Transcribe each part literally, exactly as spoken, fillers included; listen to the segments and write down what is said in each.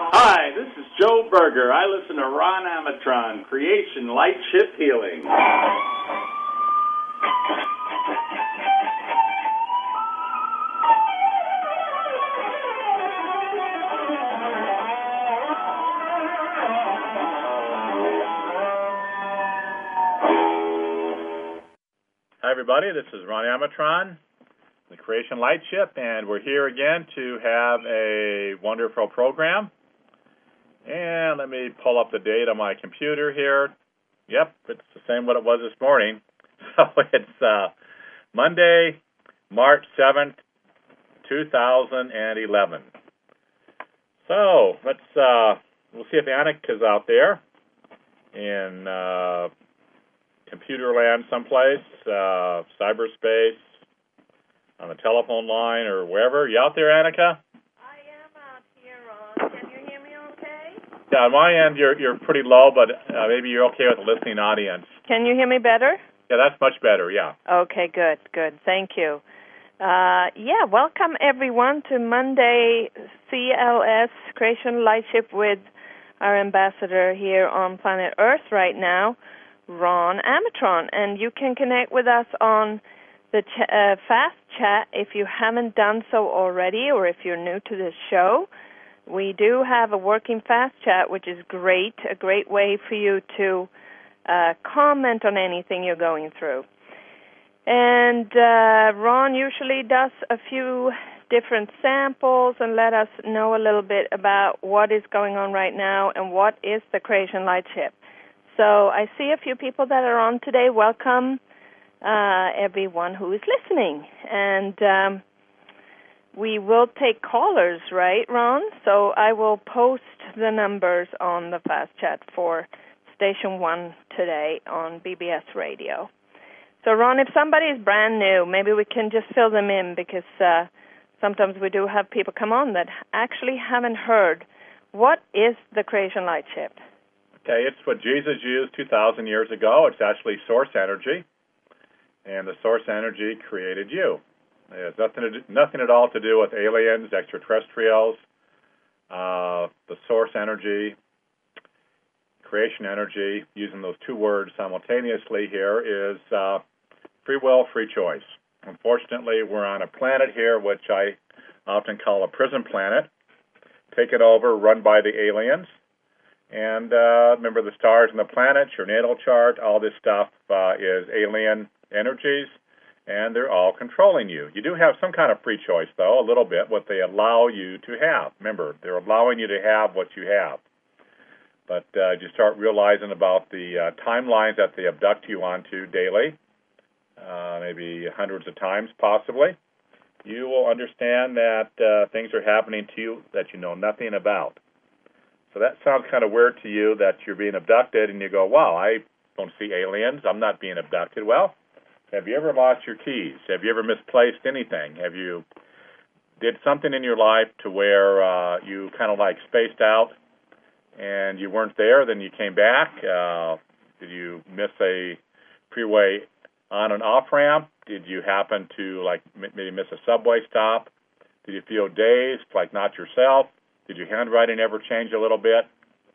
Hi, this is Joe Berger. I listen to Ron Amatron, Creation Light Shift Healing. Hi, everybody. This is Ron Amatron, the Creation Light Ship, and we're here again to have a wonderful program. And let me pull up the date on my computer here. Yep, it's the same what it was this morning. So it's uh, Monday, March seventh, two thousand eleven. So let's uh, we'll see if Annika's out there in uh, computer land someplace, uh, cyberspace, on the telephone line or wherever. You out there, Annika? I am out here, Ron. Can you hear me okay? Yeah, on my end, you're you're pretty low, but uh, maybe you're okay with the listening audience. Can you hear me better? Yeah, that's much better, yeah. Okay, good, good. Thank you. Uh, yeah, welcome everyone to Monday C L S, Creation Lightship, with our ambassador here on planet Earth right now, Ron Amatron. And you can connect with us on the ch- uh, Fast Chat if you haven't done so already, or if you're new to this show. We do have a working Fast Chat, which is great, a great way for you to uh, comment on anything you're going through. And uh, Ron usually does a few different samples and let us know a little bit about what is going on right now and what is the Creation Lightship. So I see a few people that are on today. Welcome, uh, everyone who is listening. And um, we will take callers, right, Ron? So I will post the numbers on the Fast Chat for Station one today on B B S Radio. So, Ron, if somebody is brand new, maybe we can just fill them in, because uh, sometimes we do have people come on that actually haven't heard. What is the Creation Lightship? Okay, it's what Jesus used two thousand years ago. It's actually source energy, and the source energy created you. It has nothing, to do, nothing at all to do with aliens, extraterrestrials. Uh, the source energy, creation energy, using those two words simultaneously here, is uh, free will, free choice. Unfortunately, we're on a planet here which I often call a prison planet, taken over, run by the aliens. And uh, remember, the stars and the planets, your natal chart, all this stuff uh, is alien energies, and they're all controlling you. You do have some kind of free choice, though, a little bit, what they allow you to have. Remember, they're allowing you to have what you have. But uh, you start realizing about the uh, timelines that they abduct you onto daily, uh, maybe hundreds of times possibly, you will understand that uh, things are happening to you that you know nothing about. So that sounds kind of weird to you, that you're being abducted, and you go, wow, I don't see aliens. I'm not being abducted. Well, have you ever lost your keys? Have you ever misplaced anything? Have you did something in your life to where uh, you kind of like spaced out and you weren't there, then you came back? Uh, did you miss a freeway on and off ramp? Did you happen to like maybe miss a subway stop? Did you feel dazed, like not yourself? Did your handwriting ever change a little bit?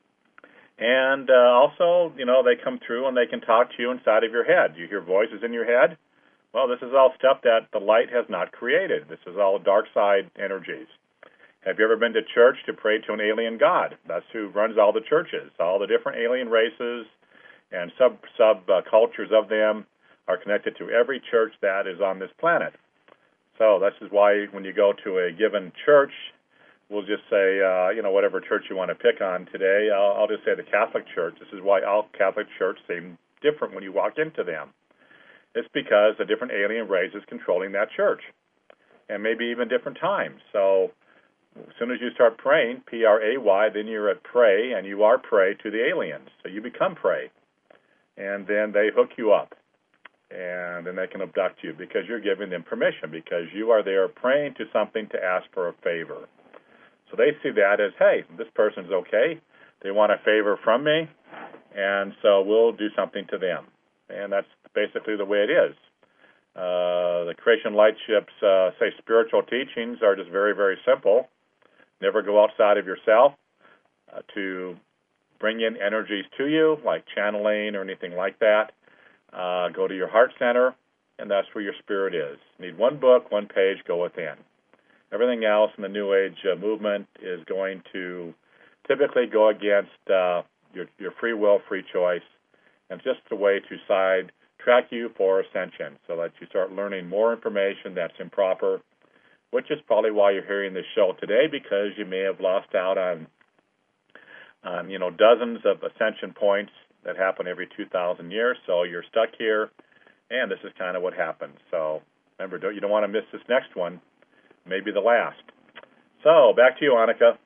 And uh, also, you know, they come through and they can talk to you inside of your head. You hear voices in your head. Well, this is all stuff that the light has not created. This is all dark side energies. Have you ever been to church to pray to an alien god? That's who runs all the churches. All the different alien races and sub sub uh, cultures of them are connected to every church that is on this planet. So this is why when you go to a given church, we'll just say, uh, you know, whatever church you want to pick on today, I'll, I'll just say the Catholic Church. This is why all Catholic churches seem different when you walk into them. It's because a different alien race is controlling that church, and maybe even different times. So as soon as you start praying, P R A Y, then you're at prey, and you are prey to the aliens. So you become prey, and then they hook you up, and then they can abduct you because you're giving them permission, because you are there praying to something to ask for a favor. So they see that as, hey, this person's okay. They want a favor from me, and so we'll do something to them. And that's basically the way it is. Uh, the Creation Lightship's, uh, say, spiritual teachings are just very, very simple. Never go outside of yourself. uh, to bring in energies to you, like channeling or anything like that, uh, go to your heart center, and that's where your spirit is. You need one book, one page, go within. Everything else in the New Age uh, movement is going to typically go against uh, your, your free will, free choice, and just a way to side track you for ascension so that you start learning more information that's improper, which is probably why you're hearing this show today, because you may have lost out on, on you know, dozens of ascension points that happen every two thousand years. So you're stuck here, and this is kind of what happens. So remember, don't, you don't want to miss this next one, maybe the last. So back to you, Annika.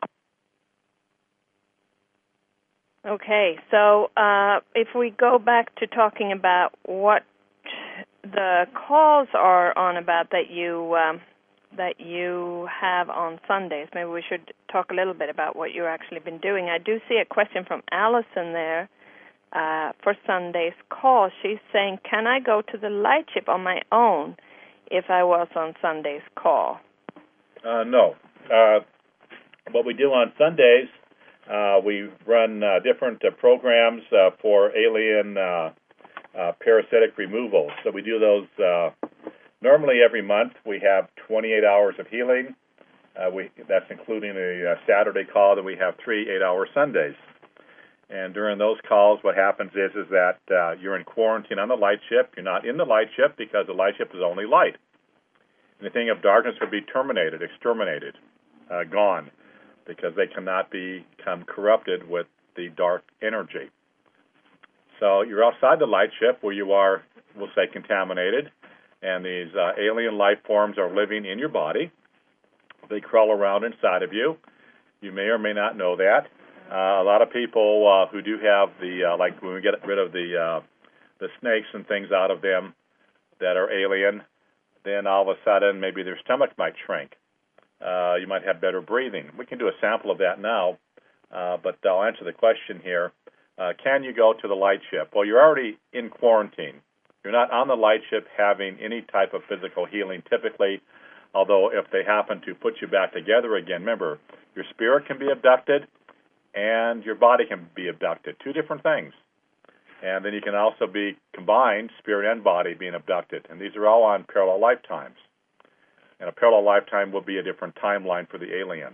Okay, so uh, if we go back to talking about what the calls are on about that you um, that you have on Sundays, maybe we should talk a little bit about what you've actually been doing. I do see a question from Allison there uh, for Sunday's call. She's saying, can I go to the light ship on my own if I was on Sunday's call? Uh, no. Uh, what we do on Sundays, Uh, we run uh, different uh, programs uh, for alien uh, uh, parasitic removal. So we do those uh, normally every month. We have twenty-eight hours of healing. Uh, we, that's including a, a Saturday call. Then we have three eight-hour Sundays. And during those calls, what happens is is that uh, you're in quarantine on the light ship. You're not in the light ship because the light ship is only light. Anything of darkness would be terminated, exterminated, uh, gone, because they cannot become corrupted with the dark energy. So you're outside the light ship where you are, we'll say, contaminated, and these uh, alien life forms are living in your body. They crawl around inside of you. You may or may not know that. Uh, a lot of people uh, who do have the, uh, like when we get rid of the uh, the snakes and things out of them that are alien, then all of a sudden maybe their stomach might shrink. Uh, you might have better breathing. We can do a sample of that now, uh, but I'll answer the question here. Uh, can you go to the light ship? Well, you're already in quarantine. You're not on the light ship having any type of physical healing typically, although if they happen to put you back together again, remember, your spirit can be abducted and your body can be abducted, two different things. And then you can also be combined, spirit and body being abducted, and these are all on parallel lifetimes. And a parallel lifetime will be a different timeline for the aliens.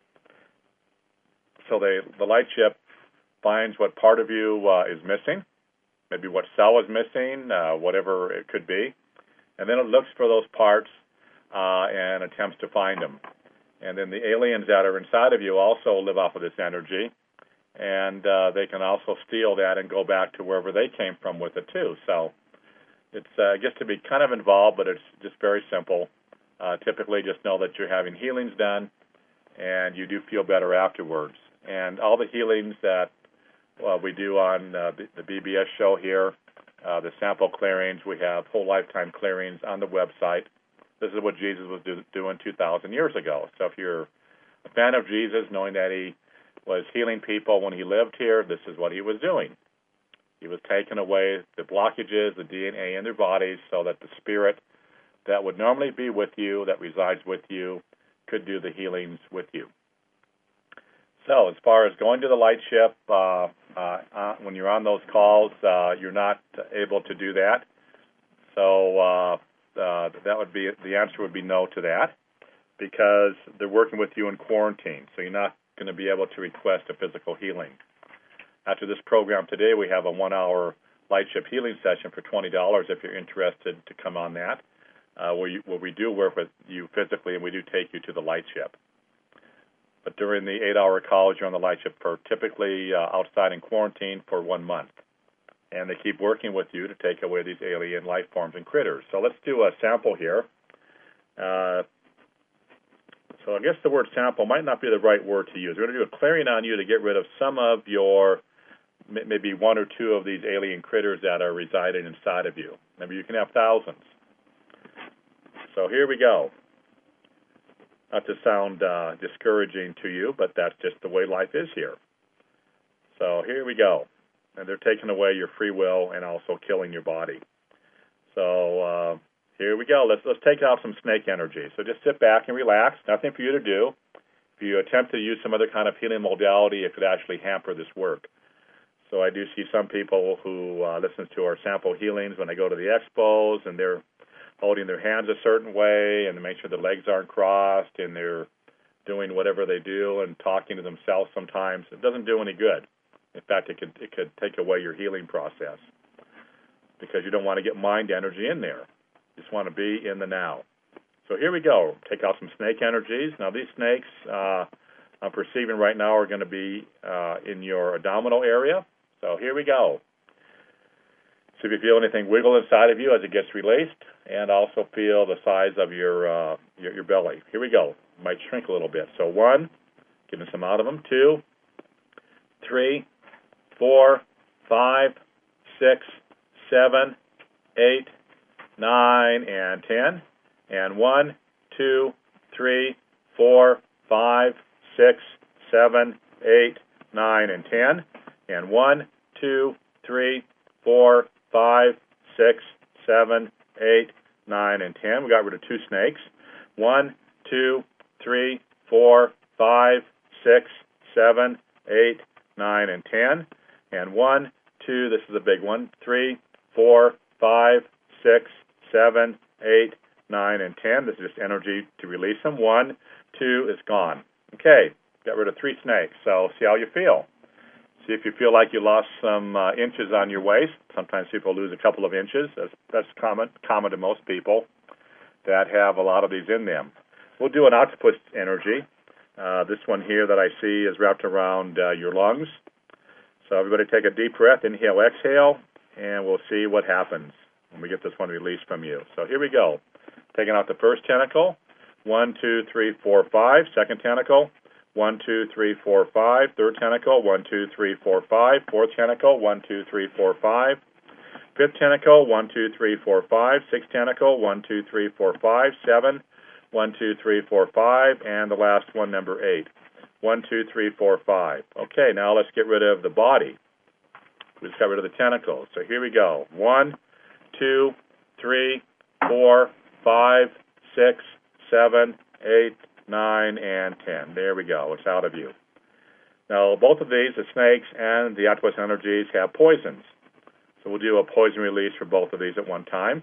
So they, the light ship finds what part of you uh, is missing, maybe what cell is missing, uh, whatever it could be, and then it looks for those parts uh, and attempts to find them. And then the aliens that are inside of you also live off of this energy, and uh, they can also steal that and go back to wherever they came from with it too. So it's uh, gets to be kind of involved, but it's just very simple. Uh, typically, just know that you're having healings done, and you do feel better afterwards. And all the healings that well, we do on uh, the B B S show here, uh, the sample clearings, we have whole lifetime clearings on the website. This is what Jesus was do, doing two thousand years ago. So if you're a fan of Jesus, knowing that he was healing people when he lived here, this is what he was doing. He was taking away the blockages, the D N A in their bodies, so that the spirit that would normally be with you, that resides with you, could do the healings with you. So as far as going to the light ship, uh, uh, uh, when you're on those calls, uh, you're not able to do that. So uh, uh, that would be the answer would be no to that, because they're working with you in quarantine. So you're not going to be able to request a physical healing. After this program today, we have a one-hour light ship healing session for twenty dollars if you're interested to come on that. Uh, where, you, where we do work with you physically, and we do take you to the light ship. But during the eight-hour calls, you're on the light ship for typically uh, outside in quarantine for one month. And they keep working with you to take away these alien life forms and critters. So let's do a sample here. Uh, so I guess the word sample might not be the right word to use. We're going to do a clearing on you to get rid of some of your, maybe one or two of these alien critters that are residing inside of you. Maybe you can have thousands. So here we go. Not to sound uh, discouraging to you, but that's just the way life is here. So here we go. And they're taking away your free will and also killing your body. So uh, here we go. Let's let's take out some snake energy. So just sit back and relax. Nothing for you to do. if you attempt to use some other kind of healing modality, it could actually hamper this work. So I do see some people who uh, listen to our sample healings when they go to the expos, and they're holding their hands a certain way, and they make sure the legs aren't crossed, and they're doing whatever they do and talking to themselves sometimes. It doesn't do any good. In fact, it could it could take away your healing process because you don't want to get mind energy in there. You just want to be in the now. So here we go. Take out some snake energies. Now these snakes uh, I'm perceiving right now are going to be uh, in your abdominal area. So here we go. See if you feel anything wiggle inside of you as it gets released, and also feel the size of your uh, your, your belly. Here we go. It might shrink a little bit. So one, getting some out of them. Two, three, four, five, six, seven, eight, nine, and ten. And one, two, three, four, five, six, seven, eight, nine, and ten. And one, two, three, four, five, six, seven, eight, nine, and ten. We got rid of two snakes. One, two, three, four, five, six, seven, eight, nine, and ten. And one, two, this is a big one, three, four, five, six, seven, eight, nine, and ten. This is just energy to release them. One, two, it's gone. Okay, got rid of three snakes. So see how you feel. See if you feel like you lost some uh, inches on your waist. Sometimes people lose a couple of inches. That's, that's common, common to most people that have a lot of these in them. We'll do an octopus energy. Uh, this one here that I see is wrapped around uh, your lungs. So everybody take a deep breath, inhale, exhale, and we'll see what happens when we get this one released from you. So here we go. Taking out the first tentacle. One, two, three, four, five. Second tentacle. One, two, three, four, five. Third tentacle. One, two, three, four, five. Fourth tentacle. One, two, three, four, five. Fifth tentacle. One, two, three, four, five. Sixth tentacle. One, two, three, four, five. Seven. One, two, three, four, five. And the last one, number eight. One, two, three, four, five. Okay, now let's get rid of the body. We just got rid of the tentacles. So here we go. One, two, three, four, five, six, seven, eight, nine, and ten. There we go. It's out of you. Now, both of these, the snakes and the octopus energies, have poisons. So we'll do a poison release for both of these at one time.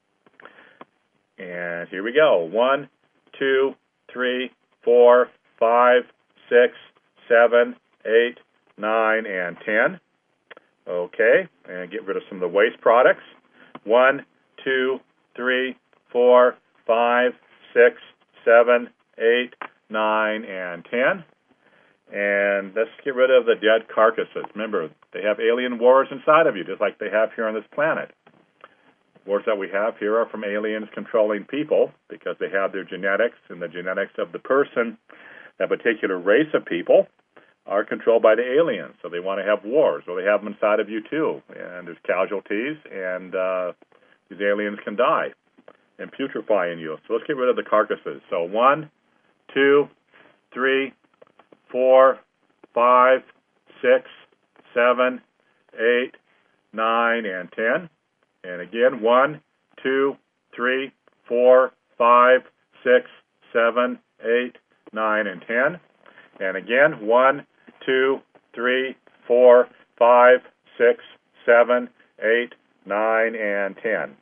And here we go. One, two, three, four, five, six, seven, eight, nine, and ten. Okay, and get rid of some of the waste products. One, two, three, four, five, six, seven, eight, nine, and ten. And let's get rid of the dead carcasses. Remember, they have alien wars inside of you, just like they have here on this planet. Wars that we have here are from aliens controlling people because they have their genetics, and the genetics of the person, that particular race of people, are controlled by the aliens. So they want to have wars, or they have them inside of you too. And there's casualties, and uh, these aliens can die and putrefy in you. So let's get rid of the carcasses. So one, two, three, four, five, six, seven, eight, nine, and ten. And again, one, two, three, four, five, six, seven, eight, nine, and ten. And again, one, two, three, four, five, six, seven, eight, nine, and ten.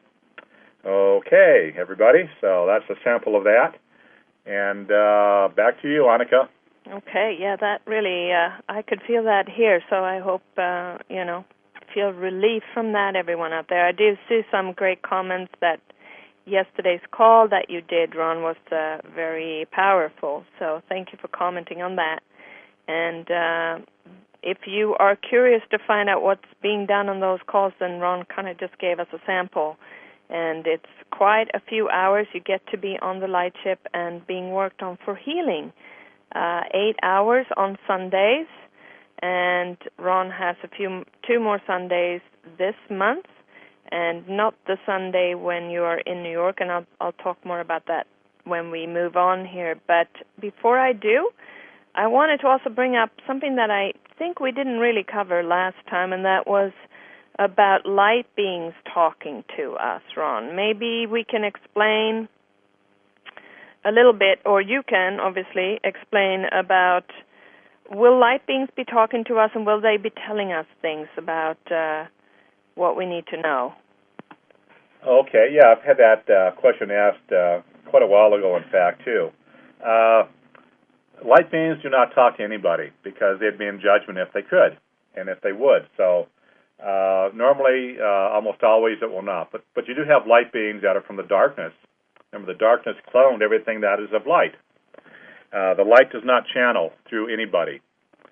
Okay, everybody, so that's a sample of that. And uh, back to you, Annika. Okay, yeah, that really, uh, I could feel that here, so I hope, uh, you know, feel relief from that, everyone out there. I do see some great comments that yesterday's call that you did, Ron, was uh, very powerful, so thank you for commenting on that. And uh, if you are curious to find out what's being done on those calls, then Ron kind of just gave us a sample. And it's quite a few hours you get to be on the light ship and being worked on for healing. Uh, eight hours on Sundays, and Ron has a few, two more Sundays this month, and not the Sunday when you are in New York, and I'll, I'll talk more about that when we move on here. But before I do, I wanted to also bring up something that I think we didn't really cover last time, and that was about light beings talking to us, Ron. Maybe we can explain a little bit, or you can obviously explain about, will light beings be talking to us, and will they be telling us things about uh, what we need to know? Okay, yeah, I've had that uh, question asked uh, quite a while ago, in fact, too. Uh, light beings do not talk to anybody because they'd be in judgment if they could and if they would. So uh, normally, uh, almost always, it will not. But but you do have light beings that are from the darkness. Remember, the darkness cloned everything that is of light. Uh, the light does not channel through anybody.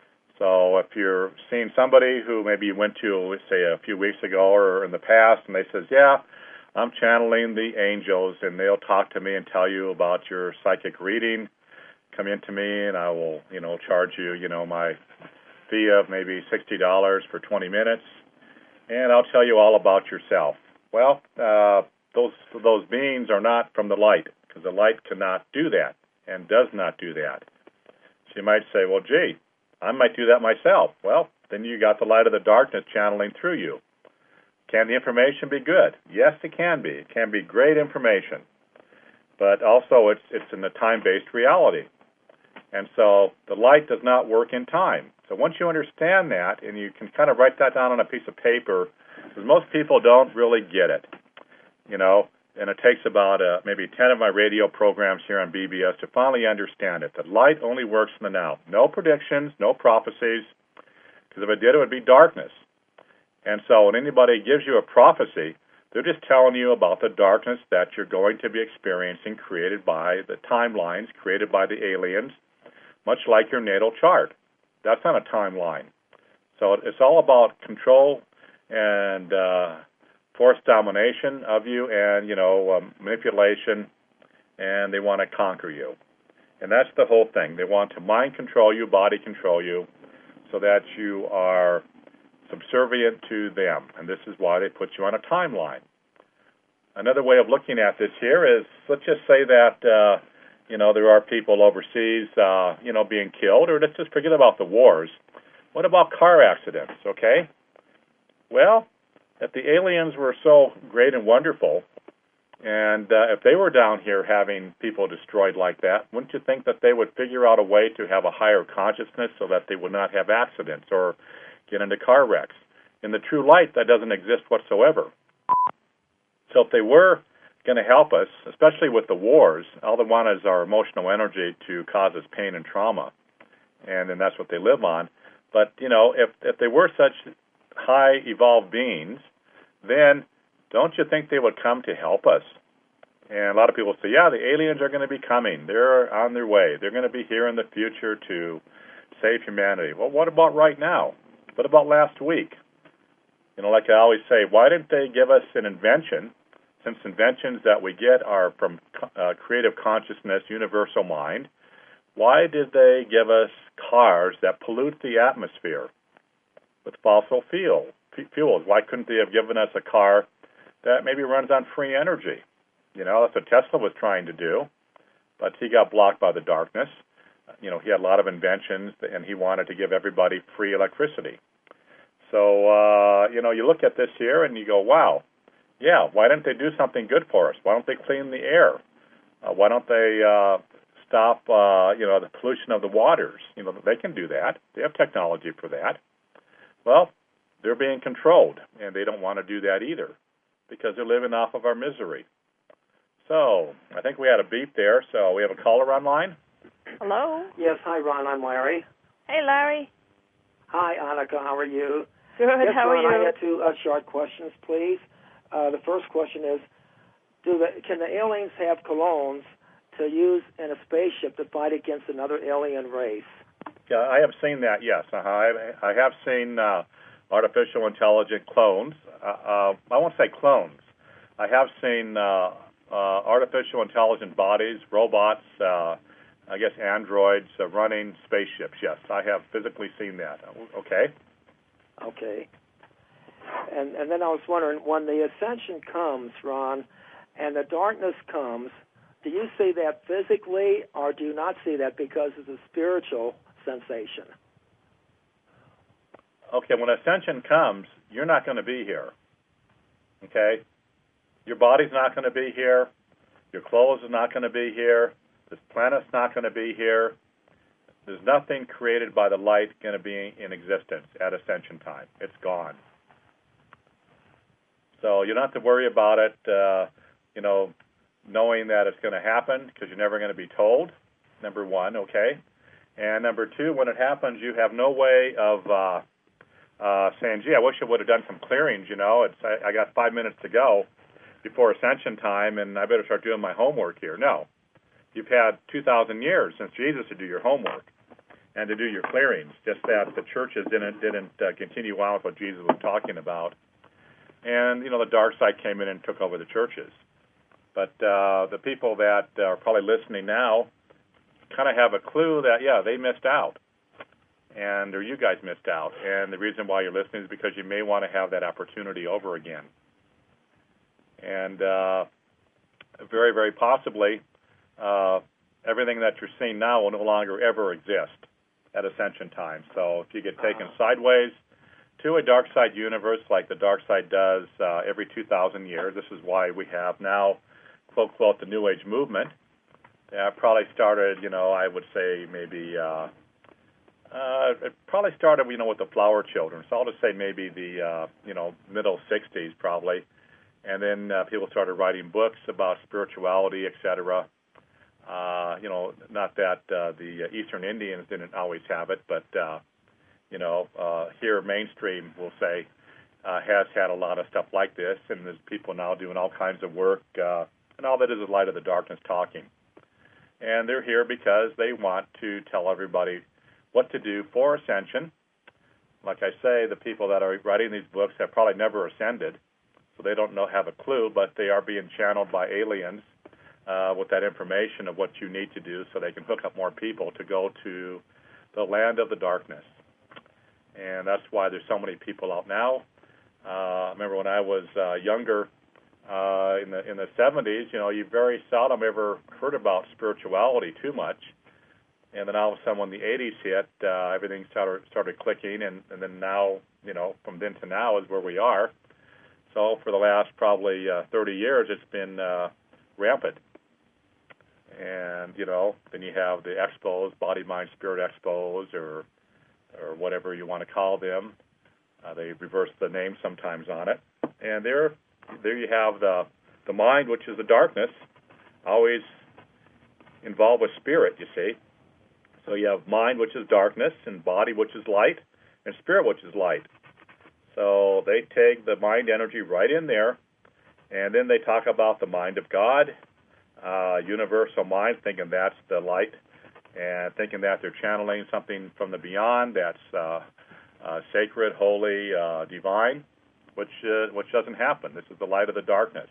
So if you're seeing somebody who maybe you went to, let's say, a few weeks ago or in the past, and they says, yeah, I'm channeling the angels, and they'll talk to me and tell you about your psychic reading. Come in to me, and I will, you know, charge you, you know, my fee of maybe sixty dollars for twenty minutes, and I'll tell you all about yourself. Well, uh, those those beings are not from the light, because the light cannot do that and does not do that. So you might say, well, gee, I might do that myself. Well, then you got the light of the darkness channeling through you. Can the information be good? Yes, it can be. It can be great information. But also it's it's in a time-based reality. And so the light does not work in time. So once you understand that, and you can kind of write that down on a piece of paper, because most people don't really get it, you know, and it takes about uh, maybe ten of my radio programs here on B B S to finally understand it, that light only works in the now. No predictions, no prophecies, because if it did, it would be darkness. And so when anybody gives you a prophecy, they're just telling you about the darkness that you're going to be experiencing, created by the timelines, created by the aliens, much like your natal chart. That's not a timeline. So it's all about control and uh, forced domination of you and, you know, um, manipulation, and they want to conquer you. And that's the whole thing. They want to mind control you, body control you, so that you are subservient to them, and this is why they put you on a timeline. Another way of looking at this here is, let's just say that, uh, you know, there are people overseas, uh, you know, being killed, or let's just forget about the wars. What about car accidents, okay? Well, if the aliens were so great and wonderful, and uh, if they were down here having people destroyed like that, wouldn't you think that they would figure out a way to have a higher consciousness so that they would not have accidents or get into car wrecks? In the true light, that doesn't exist whatsoever. So if they were going to help us, especially with the wars, all they want is our emotional energy to cause us pain and trauma, and then that's what they live on. But, you know, if, if they were such high evolved beings, then don't you think they would come to help us? And a lot of people say, yeah, the aliens are going to be coming. They're on their way. They're going to be here in the future to save humanity. Well, what about right now? What about last week? You know, like I always say, why didn't they give us an invention, since inventions that we get are from uh, creative consciousness, universal mind? Why did they give us cars that pollute the atmosphere with fossil fuel, fuels? Why couldn't they have given us a car that maybe runs on free energy? You know, that's what Tesla was trying to do, but he got blocked by the darkness. You know, he had a lot of inventions, and he wanted to give everybody free electricity. So, uh, you know, you look at this here and you go, wow, yeah, why didn't they do something good for us? Why don't they clean the air? Uh, why don't they uh, stop, uh, you know, the pollution of the waters? You know, they can do that. They have technology for that. Well, they're being controlled, and they don't want to do that either because they're living off of our misery. So I think we had a beep there, so we have a caller online. Hello? Yes, hi, Ron. I'm Larry. Hey, Larry. Hi, Annika. How are you? Good. Yes, How Ron, are you? I had two uh, short questions, please. Uh, the first question is, do the, can the aliens have clones to use in a spaceship to fight against another alien race? Yeah, I have seen that, yes. Uh-huh. I, I have seen uh, artificial intelligent clones. Uh, uh, I won't say clones. I have seen uh, uh, artificial intelligent bodies, robots, uh, I guess androids uh, running spaceships. Yes, I have physically seen that. Okay. Okay. And and then I was wondering, when the ascension comes, Ron, and the darkness comes, do you see that physically, or do you not see that because it's a spiritual sensation? Okay, when ascension comes, you're not going to be here. Okay? Your body's not going to be here. Your clothes are not going to be here. This planet's not going to be here. There's nothing created by the light going to be in existence at ascension time. It's gone. So you don't have to worry about it, uh, you know, knowing that it's going to happen, because you're never going to be told, number one, okay? And number two, when it happens, you have no way of uh, uh, saying, gee, I wish I would have done some clearings, you know. It's I, I got five minutes to go before ascension time, and I better start doing my homework here. No. You've had two thousand years since Jesus to do your homework and to do your clearings, just that the churches didn't, didn't uh, continue on with what Jesus was talking about. And, you know, the dark side came in and took over the churches. But uh, the people that are probably listening now kind of have a clue that, yeah, they missed out. And, or you guys missed out. And the reason why you're listening is because you may want to have that opportunity over again. And uh, very, very possibly, uh, everything that you're seeing now will no longer ever exist at ascension time. So if you get taken sideways to a dark side universe like the dark side does uh, every two thousand years, this is why we have now, quote, quote, the New Age movement. Yeah, probably started, you know, I would say maybe, uh, uh, it probably started, you know, with the Flower Children. So I'll just say maybe the, uh, you know, middle sixties probably. And then uh, people started writing books about spirituality, et cetera. Uh, you know, not that uh, the Eastern Indians didn't always have it, but, uh, you know, uh, here mainstream, we'll say, uh, has had a lot of stuff like this, and there's people now doing all kinds of work, uh, and all that is the light of the darkness talking. And they're here because they want to tell everybody what to do for ascension. Like I say, the people that are writing these books have probably never ascended, so they don't know, have a clue, but they are being channeled by aliens uh, with that information of what you need to do so they can hook up more people to go to the land of the darkness. And that's why there's so many people out now. Uh, I remember when I was uh, younger, uh, in the in the seventies, you know, you very seldom ever heard about spirituality too much. And then all of a sudden when the eighties hit, uh, everything started, started clicking, and, and then now, you know, from then to now is where we are. So for the last probably uh, thirty years, it's been uh, rampant. And, you know, then you have the expos, body, mind, spirit expos, or or whatever you want to call them. Uh, they reverse the name sometimes on it. And there there you have the the mind, which is the darkness, always involved with spirit, you see. So you have mind, which is darkness, and body, which is light, and spirit, which is light. So they take the mind energy right in there, and then they talk about the mind of God, uh, universal mind, thinking that's the light, and thinking that they're channeling something from the beyond that's uh, uh, sacred, holy, uh, divine, which uh, which doesn't happen. This is the light of the darkness.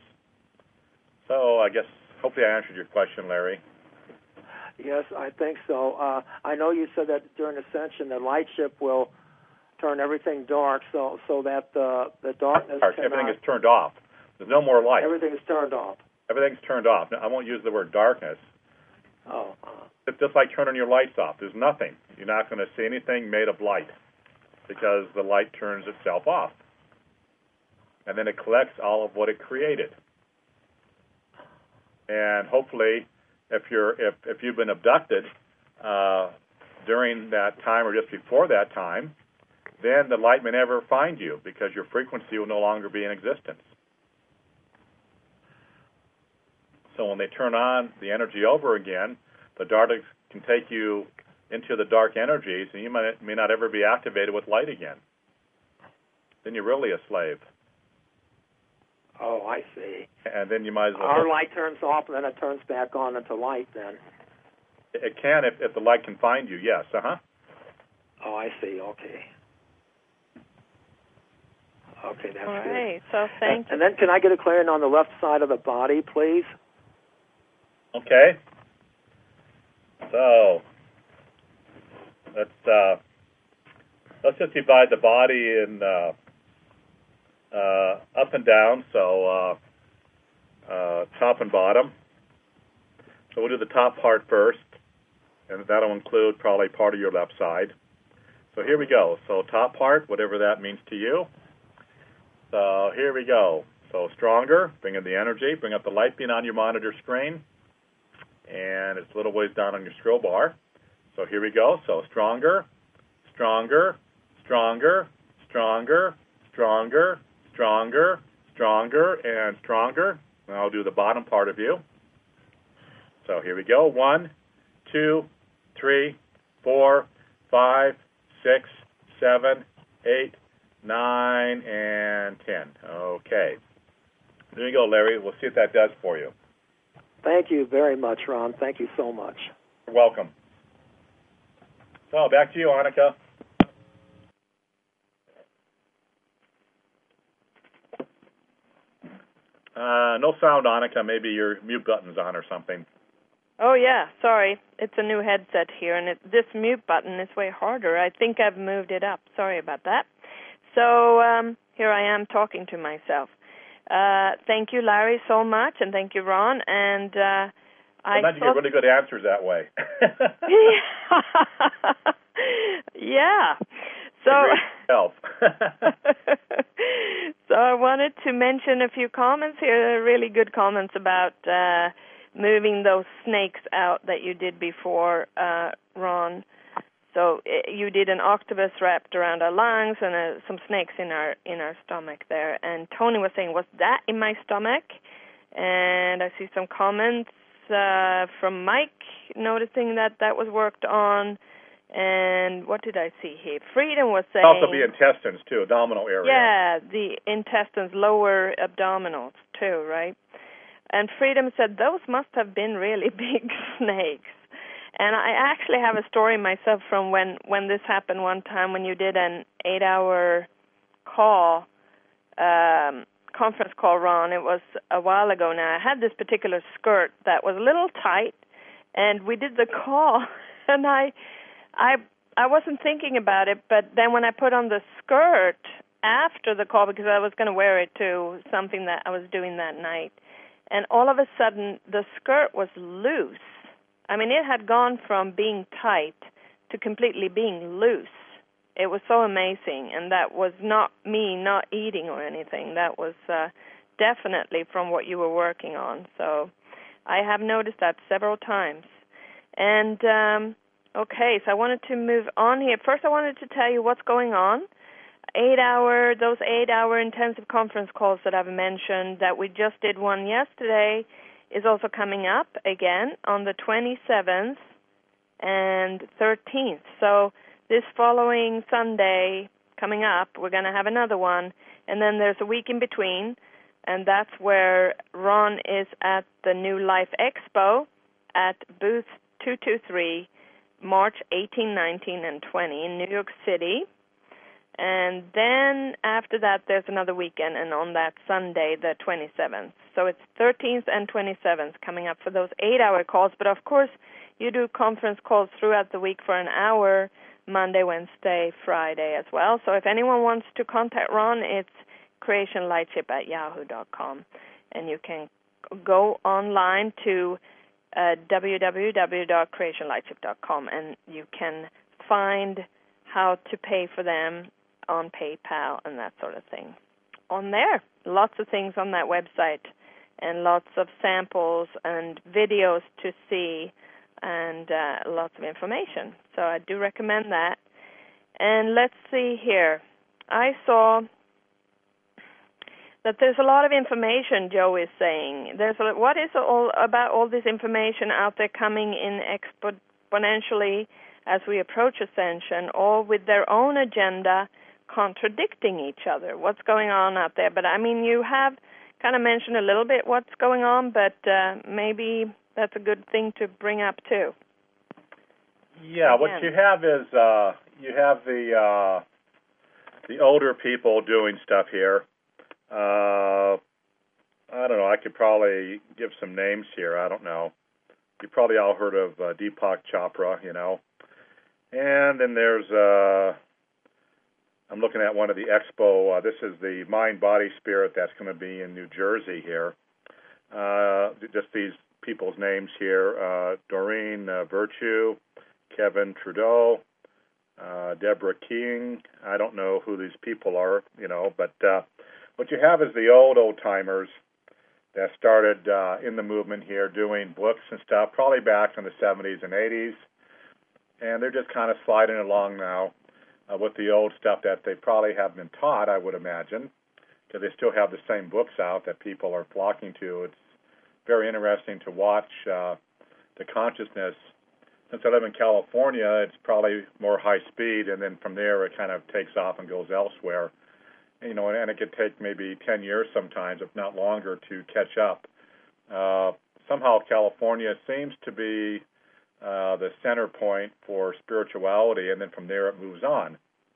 So I guess hopefully I answered your question, Larry. Yes, I think so. Uh, I know you said that during ascension the light ship will turn everything dark, so so that the the darkness Dark. cannot, Everything is turned off. There's no more light. Everything is turned off. Everything's turned off. I won't use the word darkness. Oh. Uh, It's just like turning your lights off. There's nothing. You're not going to see anything made of light because the light turns itself off. And then it collects all of what it created. And hopefully, if you're if, if you've been abducted uh, during that time or just before that time, then the light may never find you because your frequency will no longer be in existence. So when they turn on the energy over again, the dark can take you into the dark energies, and you might, may not ever be activated with light again. Then you're really a slave. Oh, I see. And then you might as well... Our light turns off, and then it turns back on into light, then. It can if, if the light can find you, yes. Uh-huh. Oh, I see. Okay. Okay, that's All good. right, so thank and, you. And then can I get a clearing on the left side of the body, please? Okay. So let's uh, let's just divide the body in uh, uh, up and down. So uh, uh, top and bottom. So we'll do the top part first, and that'll include probably part of your left side. So here we go. So top part, whatever that means to you. So here we go. So stronger, bring in the energy, bring up the light beam on your monitor screen. and it's a little ways down on your scroll bar. So here we go. So stronger, stronger, stronger, stronger, stronger, stronger, stronger, and stronger. And I'll do the bottom part of you. So here we go. One, two, three, four, five, six, seven, eight, nine, and ten. Okay. There you go, Larry. We'll see what that does for you. Thank you very much, Ron. Thank you so much. You're welcome. So back to you, Annika. Uh, no sound, Annika. Maybe your mute button's on or something. Oh, yeah. Sorry. It's a new headset here, and it, this mute button is way harder. I think I've moved it up. Sorry about that. So um, here I am talking to myself. Uh, thank you, Larry, so much, and thank you, Ron. And uh, I imagine you get really good answers that way. Yeah. So, so I wanted to mention a few comments here, really good comments about uh, moving those snakes out that you did before, uh, Ron. So uh, you did an octopus wrapped around our lungs and uh, some snakes in our in our stomach there. And Tony was saying, was that in my stomach? And I see some comments uh, from Mike noticing that that was worked on. And what did I see here? Freedom was saying... Also the intestines, too, abdominal area. Yeah, the intestines, lower abdominals, too, right? And Freedom said those must have been really big snakes. And I actually have a story myself from when, when this happened one time when you did an eight-hour call, um, conference call, Ron. It was a while ago now. I had this particular skirt that was a little tight, and we did the call, and I... I I wasn't thinking about it, but then when I put on the skirt after the call, because I was going to wear it to something that I was doing that night, and all of a sudden the skirt was loose. I mean, it had gone from being tight to completely being loose. It was so amazing, and that was not me not eating or anything. That was uh, definitely from what you were working on. So I have noticed that several times. And... Um, Okay, so I wanted to move on here. First, I wanted to tell you what's going on. Eight-hour, those eight-hour intensive conference calls that I've mentioned, that we just did one yesterday, is also coming up again on the twenty-seventh and thirteenth. So this following Sunday coming up, we're going to have another one, and then there's a week in between, and that's where Ron is at the New Life Expo at booth two two three, March eighteenth, nineteenth, and twentieth in New York City. And then after that, there's another weekend, and on that Sunday, the twenty-seventh. So it's thirteenth and twenty-seventh coming up for those eight-hour calls. But, of course, you do conference calls throughout the week for an hour, Monday, Wednesday, Friday as well. So if anyone wants to contact Ron, it's creationlightship at yahoo dot com. And you can go online to Uh, w w w dot creation lightship dot com, and you can find how to pay for them on PayPal and that sort of thing. On there, lots of things on that website, and lots of samples and videos to see, and uh, lots of information. So I do recommend that. And let's see here. I saw that there's a lot of information, Joe is saying. There's a, what is all about all this information out there coming in exponentially as we approach Ascension, all with their own agenda contradicting each other. What's going on out there? But, I mean, you have kind of mentioned a little bit what's going on, but uh, maybe that's a good thing to bring up, too. Yeah, Again. What you have is uh, you have the uh, the older people doing stuff here. Uh, I don't know. I could probably give some names here. I don't know. You probably all heard of uh, Deepak Chopra, you know. And then there's, uh, I'm looking at one of the expo. Uh, this is the Mind, Body, Spirit that's going to be in New Jersey here. Uh, just these people's names here. Uh, Doreen uh, Virtue, Kevin Trudeau, uh, Deborah King. I don't know who these people are, you know, but... Uh, What you have is the old old-timers that started uh, in the movement here doing books and stuff, probably back in the seventies and eighties. And they're just kind of sliding along now uh, with the old stuff that they probably have been taught, I would imagine, because they still have the same books out that people are flocking to. It's very interesting to watch uh, the consciousness. Since I live in California, it's probably more high speed, and then from there it kind of takes off and goes elsewhere. You know, and it could take maybe ten years sometimes, if not longer, to catch up. Uh, somehow California seems to be uh, the center point for spirituality, and then from there it moves on.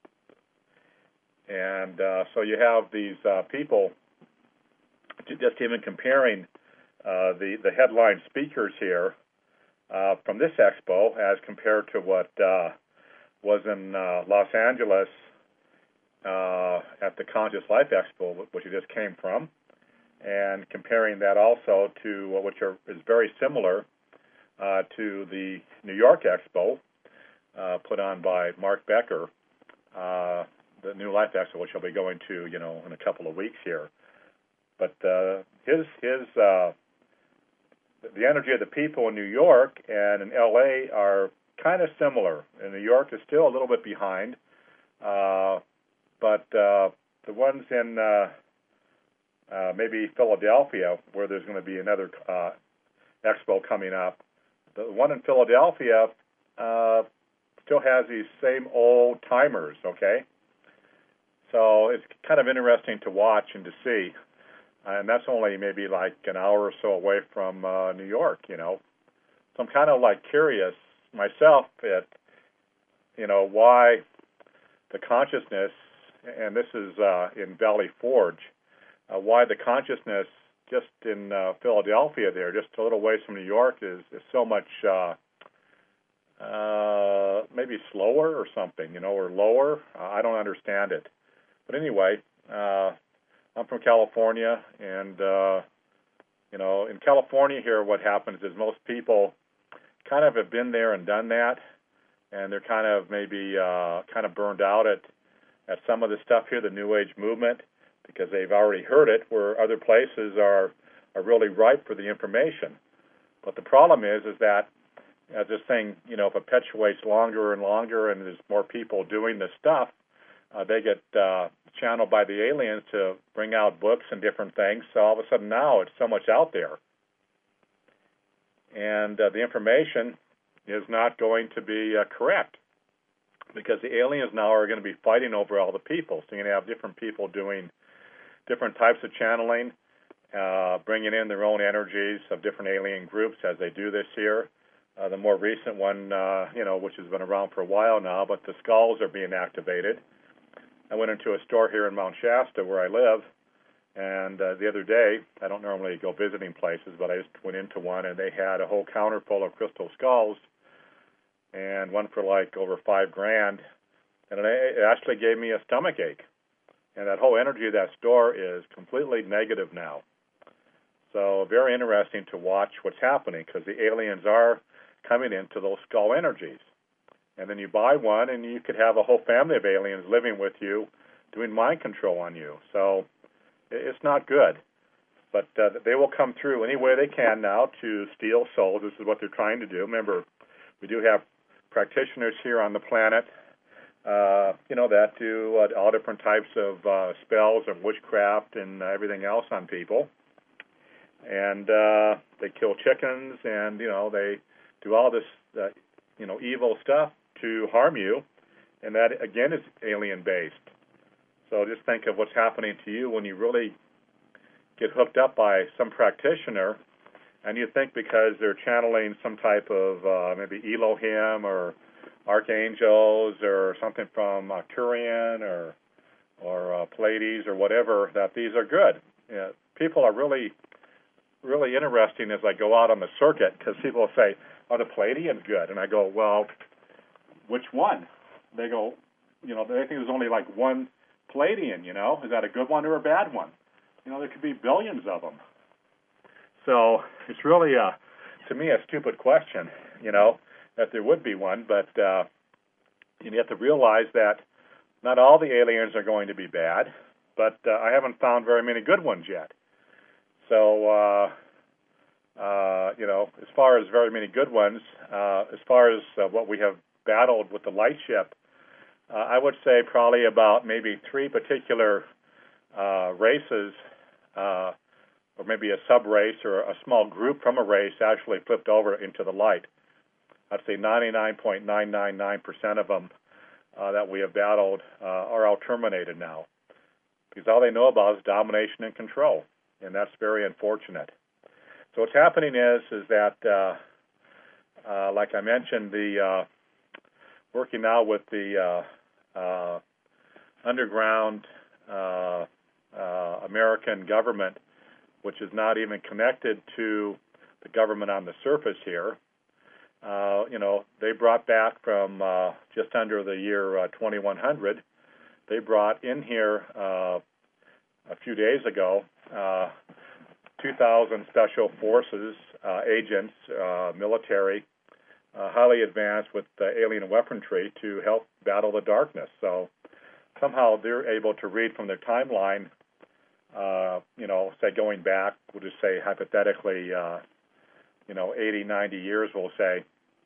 And uh, so you have these uh, people, just even comparing uh, the, the headline speakers here uh, from this expo as compared to what uh, was in uh, Los Angeles Uh, at the Conscious Life Expo, which it just came from, and comparing that also to uh, which are, is very similar uh, to the New York Expo uh, put on by Mark Becker, uh, the New Life Expo, which I'll be going to, you know, in a couple of weeks here. But uh, his his uh, the energy of the people in New York and in L A are kind of similar. And New York is still a little bit behind. Uh, But uh, the ones in uh, uh, maybe Philadelphia, where there's going to be another uh, expo coming up, the one in Philadelphia uh, still has these same old timers, okay? So it's kind of interesting to watch and to see. And that's only maybe like an hour or so away from uh, New York, you know. So I'm kind of like curious myself at, you know, why the consciousness, and this is uh, in Valley Forge, uh, why the consciousness just in uh, Philadelphia there, just a little ways from New York, is, is so much uh, uh, maybe slower or something, you know, or lower. Uh, I don't understand it. But anyway, uh, I'm from California, and, uh, you know, in California here what happens is most people kind of have been there and done that, and they're kind of maybe uh, kind of burned out at at some of the stuff here, the New Age movement, because they've already heard it, where other places are are really ripe for the information. But the problem is, is that as this thing, you know, perpetuates longer and longer, and there's more people doing this stuff, uh, they get uh, channeled by the aliens to bring out books and different things. So all of a sudden now it's so much out there, and uh, the information is not going to be uh, correct. Because the aliens now are going to be fighting over all the people. So you're going to have different people doing different types of channeling, uh, bringing in their own energies of different alien groups as they do this here. Uh, the more recent one, uh, you know, which has been around for a while now, but the skulls are being activated. I went into a store here in Mount Shasta where I live, and uh, the other day, I don't normally go visiting places, but I just went into one, and they had a whole counter full of crystal skulls, and one for like over five grand, and it actually gave me a stomach ache. And that whole energy of that store is completely negative now. So very interesting to watch what's happening, because the aliens are coming into those skull energies. And then you buy one, and you could have a whole family of aliens living with you, doing mind control on you. So it's not good. But uh, they will come through any way they can now to steal souls. This is what they're trying to do. Remember, we do have practitioners here on the planet, uh, you know, that do uh, all different types of uh, spells and witchcraft and uh, everything else on people. And uh, they kill chickens, and, you know, they do all this, uh, you know, evil stuff to harm you. And that, again, is alien-based. So just think of what's happening to you when you really get hooked up by some practitioner. And you think because they're channeling some type of uh, maybe Elohim or archangels or something from Arcturian or or uh, Pleiades or whatever, that these are good. You know, people are really, really interesting as I go out on the circuit, because people will say, "Are the Pleiadians good?" And I go, "Well, which one?" They go, "You know, they think there's only like one Pleiadian. You know, is that a good one or a bad one? You know, there could be billions of them." So it's really, uh, to me, a stupid question, you know, that there would be one. But uh, you have to realize that not all the aliens are going to be bad, but uh, I haven't found very many good ones yet. So, uh, uh, you know, as far as very many good ones, uh, as far as uh, what we have battled with the lightship, uh, I would say probably about maybe three particular uh, races, uh, or maybe a sub-race or a small group from a race actually flipped over into the light. I'd say ninety-nine point nine nine nine percent of them uh, that we have battled uh, are all terminated now, because all they know about is domination and control, and that's very unfortunate. So what's happening is is that, uh, uh, like I mentioned, the uh, working now with the uh, uh, underground uh, uh, American government, which is not even connected to the government on the surface here. Uh, you know, they brought back from uh, just under the year uh, twenty-one hundred, they brought in here uh, a few days ago uh, two thousand special forces uh, agents, uh, military, uh, highly advanced with uh, alien weaponry to help battle the darkness. So somehow they're able to read from their timeline, uh, you know, say going back, we'll just say hypothetically, uh, you know, eighty, ninety years, we'll say,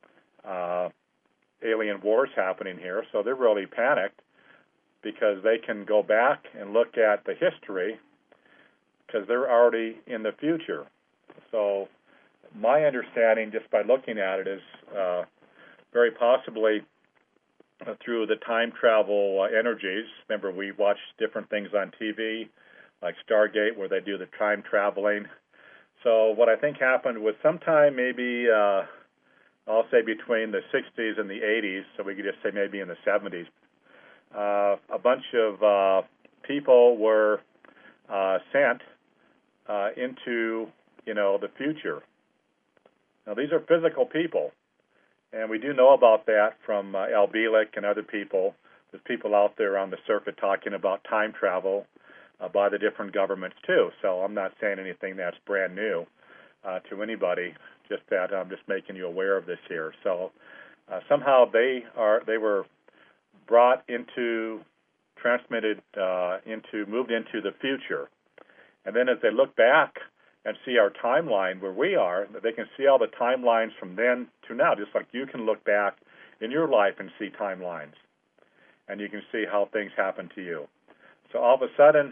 uh, alien wars happening here. So they're really panicked because they can go back and look at the history because they're already in the future. So my understanding, just by looking at it, is uh, very possibly uh, through the time travel uh, energies. Remember, we watch different things on T V, like Stargate, where they do the time traveling. So what I think happened was sometime maybe, uh, I'll say between the sixties and the eighties, so we could just say maybe in the seventies, uh, a bunch of uh, people were uh, sent uh, into, you know, the future. Now, these are physical people, and we do know about that from uh, Al Bielek and other people. There's people out there on the circuit talking about time travel uh, by the different governments, too. So I'm not saying anything that's brand new uh, to anybody, just that I'm just making you aware of this here. So uh, somehow they are they were brought into, transmitted uh, into, moved into the future. And then as they look back and see our timeline where we are, they can see all the timelines from then to now, just like you can look back in your life and see timelines. And you can see how things happen to you. So all of a sudden,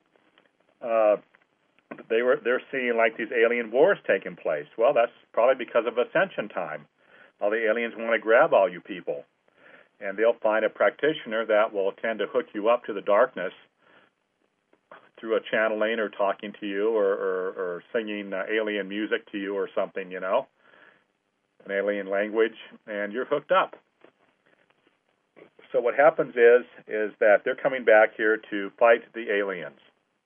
uh, they were, they're seeing like these alien wars taking place. Well, that's probably because of ascension time. All the aliens want to grab all you people. And they'll find a practitioner that will tend to hook you up to the darkness through a channeling or talking to you or, or, or singing uh, alien music to you or something, you know, an alien language, and you're hooked up. So what happens is, is that they're coming back here to fight the aliens.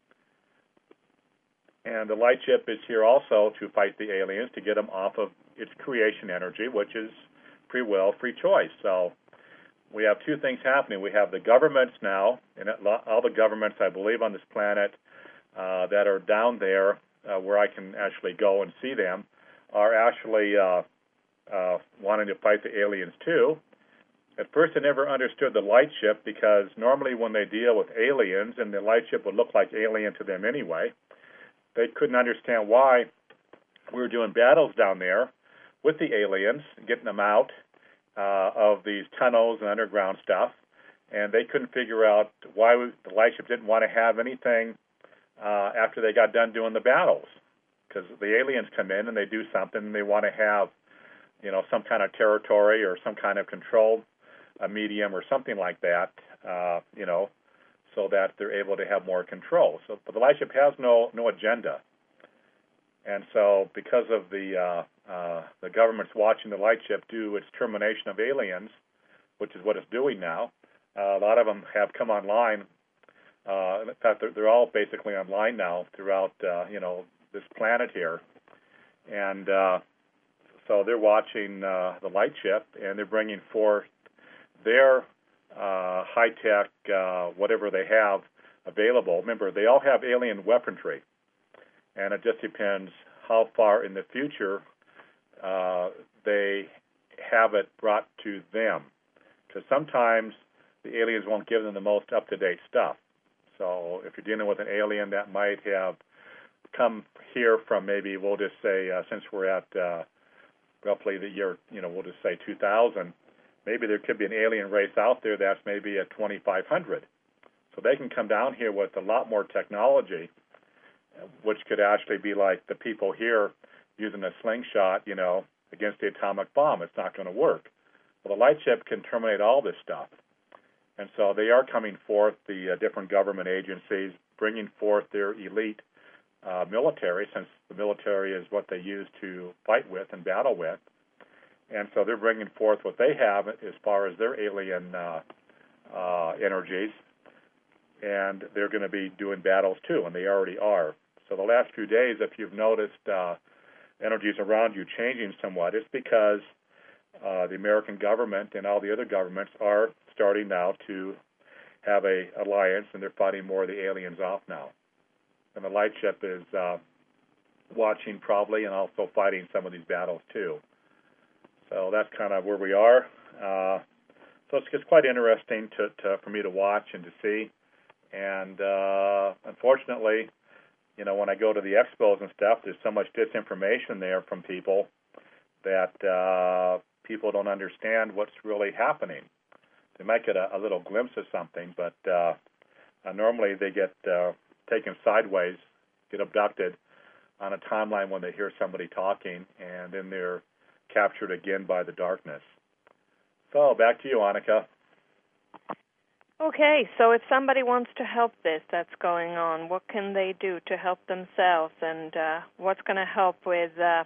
And the light ship is here also to fight the aliens, to get them off of its creation energy, which is free will, free choice. So we have two things happening. We have the governments now, and all the governments, I believe, on this planet uh, that are down there uh, where I can actually go and see them, are actually uh, uh, wanting to fight the aliens too. At first, I never understood the light ship, because normally when they deal with aliens, and the light ship would look like alien to them anyway, they couldn't understand why we were doing battles down there with the aliens, getting them out Uh, of these tunnels and underground stuff, and they couldn't figure out why we, the light ship didn't want to have anything uh, after they got done doing the battles, because the aliens come in and they do something and they want to have, you know, some kind of territory or some kind of control a medium or something like that, uh, you know, so that they're able to have more control. So, but the light ship has no no agenda. And so because of the uh, uh, the government's watching the light ship do its termination of aliens, which is what it's doing now, uh, a lot of them have come online. Uh, in fact, they're, they're all basically online now throughout, uh, you know, this planet here. And uh, so they're watching uh, the light ship, and they're bringing forth their uh, high-tech, uh, whatever they have available. Remember, they all have alien weaponry. And it just depends how far in the future uh, they have it brought to them. Because sometimes the aliens won't give them the most up-to-date stuff. So if you're dealing with an alien that might have come here from maybe, we'll just say, uh, since we're at uh, roughly the year, you know, we'll just say two thousand, maybe there could be an alien race out there that's maybe at twenty-five hundred. So they can come down here with a lot more technology, which could actually be like the people here using a slingshot, you know, against the atomic bomb. It's not going to work. Well, the light ship can terminate all this stuff. And so they are coming forth, the uh, different government agencies, bringing forth their elite uh, military, since the military is what they use to fight with and battle with. And so they're bringing forth what they have as far as their alien uh, uh, energies, and they're going to be doing battles too, and they already are. So the last few days, if you've noticed uh, energies around you changing somewhat, it's because uh, the American government and all the other governments are starting now to have a alliance, and they're fighting more of the aliens off now. And the light ship is uh, watching probably and also fighting some of these battles too. So that's kind of where we are. Uh, so it's, it's quite interesting to, to for me to watch and to see. And uh, unfortunately, you know, when I go to the expos and stuff, there's so much disinformation there from people that uh, people don't understand what's really happening. They might get a, a little glimpse of something, but uh, uh, normally they get uh, taken sideways, get abducted on a timeline when they hear somebody talking, and then they're captured again by the darkness. So back to you, Annika. Okay, so if somebody wants to help this that's going on, what can they do to help themselves, and uh, what's going to help with uh,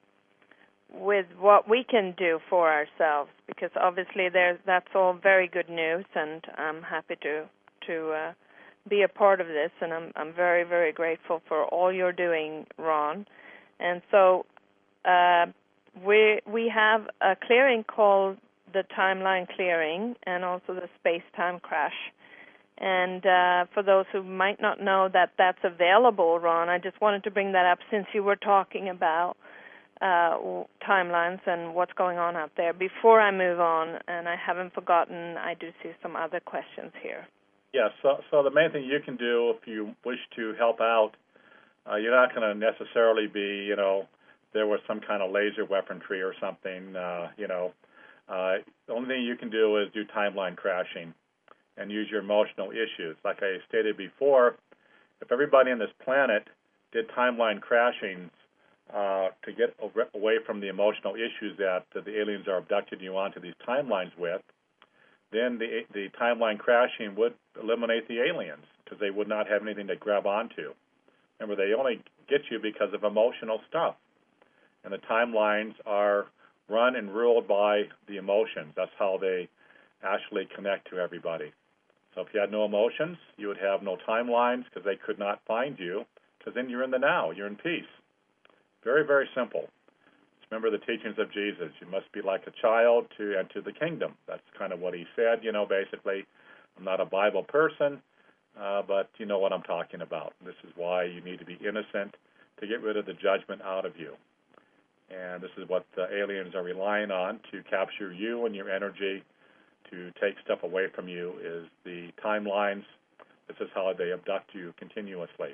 with what we can do for ourselves? Because obviously there's, that's all very good news, and I'm happy to to uh, be a part of this, and I'm I'm very, very grateful for all you're doing, Ron. And so uh, we we have a clearing called the timeline clearing, and also the space-time crash. And uh, for those who might not know that that's available, Ron, I just wanted to bring that up since you were talking about uh, timelines and what's going on out there. Before I move on, and I haven't forgotten, I do see some other questions here. Yeah, so, so the main thing you can do if you wish to help out, uh, you're not going to necessarily be, you know, there was some kind of laser weaponry or something, uh, you know, Uh, the only thing you can do is do timeline crashing and use your emotional issues. Like I stated before, if everybody on this planet did timeline crashing uh, to get away from the emotional issues that uh, the aliens are abducting you onto these timelines with, then the, the timeline crashing would eliminate the aliens because they would not have anything to grab onto. Remember, they only get you because of emotional stuff. And the timelines are run and ruled by the emotions. That's how they actually connect to everybody. So if you had no emotions, you would have no timelines because they could not find you, because then you're in the now, you're in peace. Very, very simple. Just remember the teachings of Jesus. You must be like a child to enter the kingdom. That's kind of what he said, you know, basically. I'm not a Bible person, uh, but you know what I'm talking about. This is why you need to be innocent, to get rid of the judgment out of you. And this is what the aliens are relying on to capture you and your energy, to take stuff away from you, is the timelines. This is how they abduct you continuously.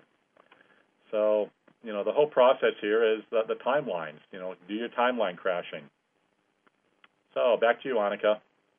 So, you know, the whole process here is the, the timelines. You know, do your timeline crashing. So, back to you, Annika.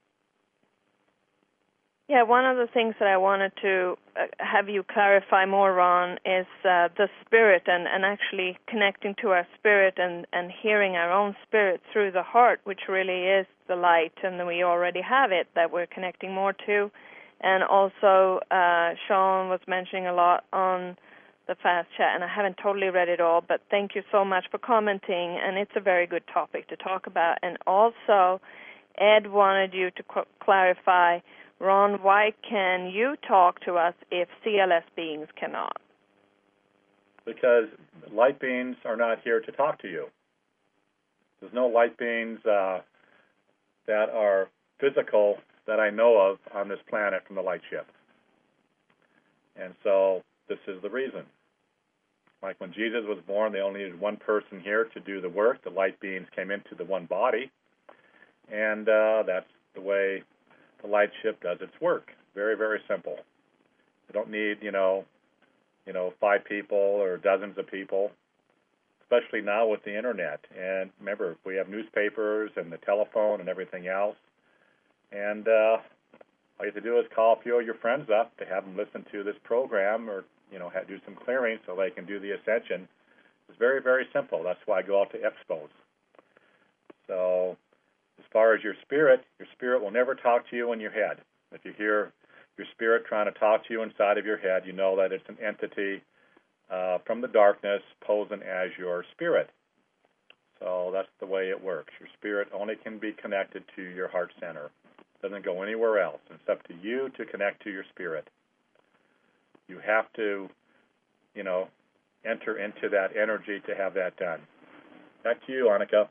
Yeah, one of the things that I wanted to uh, have you clarify more on is uh, the spirit, and, and actually connecting to our spirit and, and hearing our own spirit through the heart, which really is the light, and we already have it that we're connecting more to. And also, uh, Sean was mentioning a lot on the fast chat, and I haven't totally read it all, but thank you so much for commenting, and it's a very good topic to talk about. And also, Ed wanted you to qu- clarify, Ron, why can you talk to us if C L S beings cannot? Because light beings are not here to talk to you. There's no light beings uh, that are physical that I know of on this planet from the light ship. And so this is the reason. Like when Jesus was born, they only needed one person here to do the work. The light beings came into the one body, and uh, that's the way the light ship does its work. Very, very simple. You don't need, you know, you know, five people or dozens of people, especially now with the internet. And remember, we have newspapers and the telephone and everything else. And uh, all you have to do is call a few of your friends up to have them listen to this program, or, you know, have, do some clearing so they can do the ascension. It's very, very simple. That's why I go out to expos. So as far as your spirit, your spirit will never talk to you in your head. If you hear your spirit trying to talk to you inside of your head, you know that it's an entity uh, from the darkness posing as your spirit. So that's the way it works. Your spirit only can be connected to your heart center. It doesn't go anywhere else. It's up to you to connect to your spirit. You have to, you know, enter into that energy to have that done. Back to you, Annika.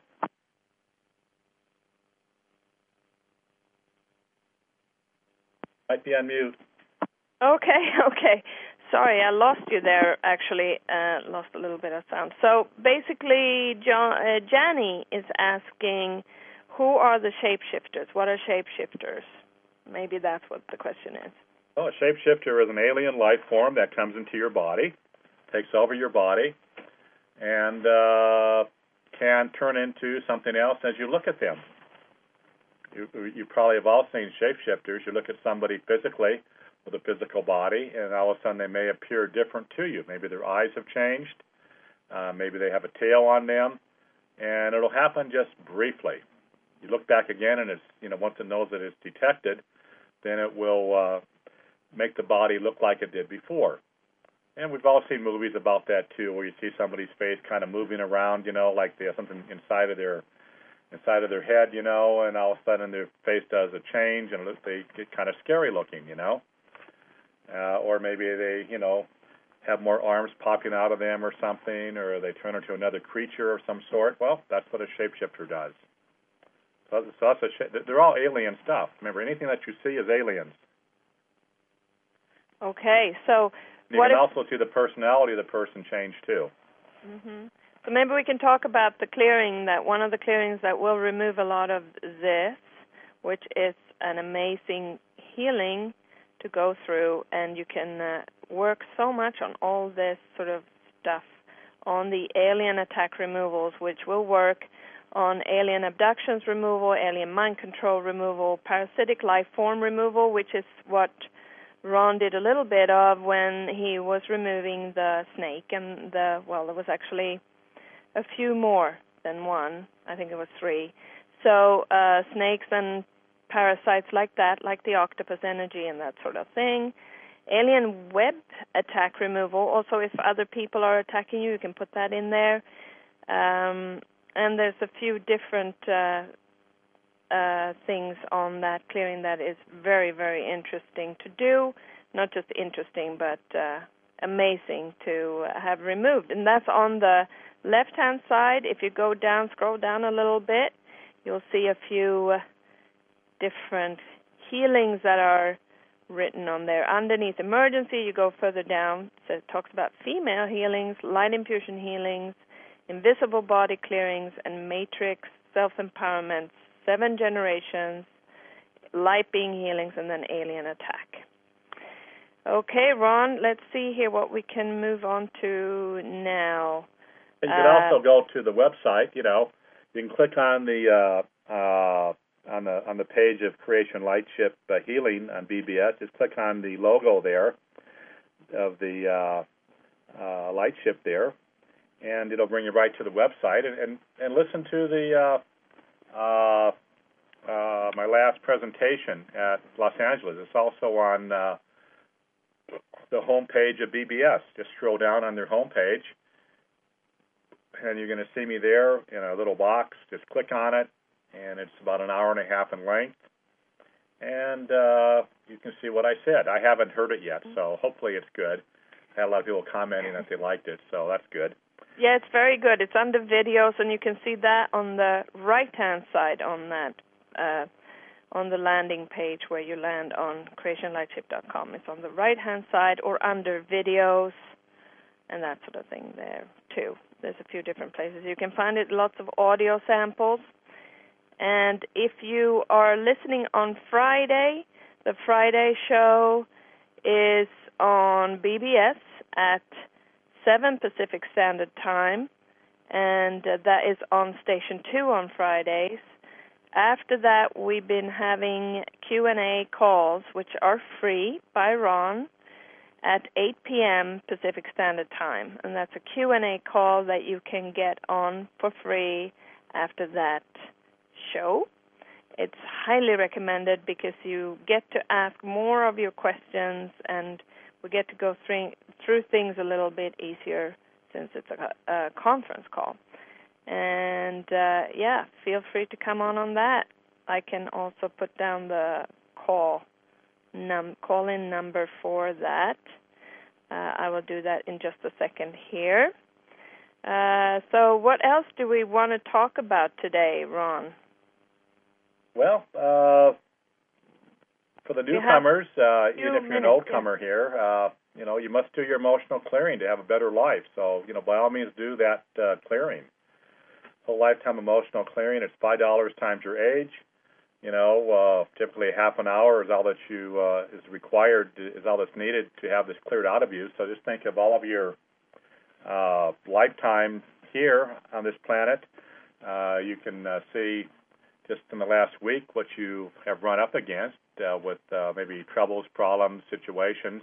Might be on mute. Okay, okay. Sorry, I lost you there, actually. Uh, lost a little bit of sound. So basically, John, uh, Jani is asking, who are the shapeshifters? What are shapeshifters? Maybe that's what the question is. Well, a shapeshifter is an alien life form that comes into your body, takes over your body, and uh, can turn into something else as you look at them. You, you probably have all seen shapeshifters. You look at somebody physically with a physical body, and all of a sudden they may appear different to you. Maybe their eyes have changed. Uh, maybe they have a tail on them, and it'll happen just briefly. You look back again, and it's, you know, once it knows that it's detected, then it will uh, make the body look like it did before. And we've all seen movies about that too, where you see somebody's face kind of moving around, you know, like they have something inside of their inside of their head, you know, and all of a sudden their face does a change and they get kind of scary looking, you know. Uh, or maybe they, you know, have more arms popping out of them or something, or they turn into another creature of some sort. Well, that's what a shapeshifter does. So, so that's a sh- they're all alien stuff. Remember, anything that you see is aliens. Okay, so and you what can if, also see the personality of the person change too. Mm-hmm. So maybe we can talk about the clearing, that one of the clearings that will remove a lot of this, which is an amazing healing to go through, and you can uh, work so much on all this sort of stuff, on the alien attack removals, which will work on alien abductions removal, alien mind control removal, parasitic life form removal, which is what Ron did a little bit of when he was removing the snake, and the, well, there was actually a few more than one. I think it was three. So uh, snakes and parasites like that, like the octopus energy and that sort of thing. Alien web attack removal. Also, if other people are attacking you, you can put that in there. Um, and there's a few different uh, uh, things on that clearing that is very, very interesting to do. Not just interesting, but uh, amazing to have removed. And that's on the left-hand side. If you go down, scroll down a little bit, you'll see a few uh, different healings that are written on there. Underneath emergency, you go further down, so it talks about female healings, light infusion healings, invisible body clearings, and matrix self-empowerment, seven generations, light being healings, and then alien attack. Okay, Ron, let's see here what we can move on to now. And you can uh, also go to the website. You know, you can click on the uh, uh, on the on the page of Creation Lightship uh, Healing on B B S. Just click on the logo there of the uh, uh, lightship there, and it'll bring you right to the website. And and, and listen to the uh, uh, uh, my last presentation at Los Angeles. It's also on uh, the homepage of B B S. Just scroll down on their homepage, and you're going to see me there in a little box. Just click on it, and it's about an hour and a half in length. And uh, you can see what I said. I haven't heard it yet, so hopefully it's good. I had a lot of people commenting that they liked it, so that's good. Yeah, it's very good. It's under videos, and you can see that on the right-hand side on that, uh, on the landing page where you land on creation lightship dot com. It's on the right-hand side or under videos and that sort of thing there, too. There's a few different places. You can find it, lots of audio samples. And if you are listening on Friday, the Friday show is on B B S, at seven Pacific Standard Time, and uh, that is on Station two on Fridays. After that, we've been having Q and A calls, which are free by Ron, at eight p.m. Pacific Standard Time. And that's a Q and A call that you can get on for free after that show. It's highly recommended because you get to ask more of your questions, and we get to go through, through things a little bit easier since it's a, a conference call. And, uh, yeah, feel free to come on on that. I can also put down the call num call-in number for that. Uh, I will do that in just a second here. Uh, so what else do we want to talk about today, Ron? Well, uh, for the newcomers, uh, even if you're an old comer yeah. here, uh, you know, you must do your emotional clearing to have a better life. So, you know, by all means, do that uh, clearing. Whole lifetime emotional clearing. It's five dollars times your age. You know, uh, typically half an hour is all that you uh, is required, to, is all that's needed to have this cleared out of you. So just think of all of your uh, lifetime here on this planet. Uh, you can uh, see just in the last week what you have run up against uh, with uh, maybe troubles, problems, situations.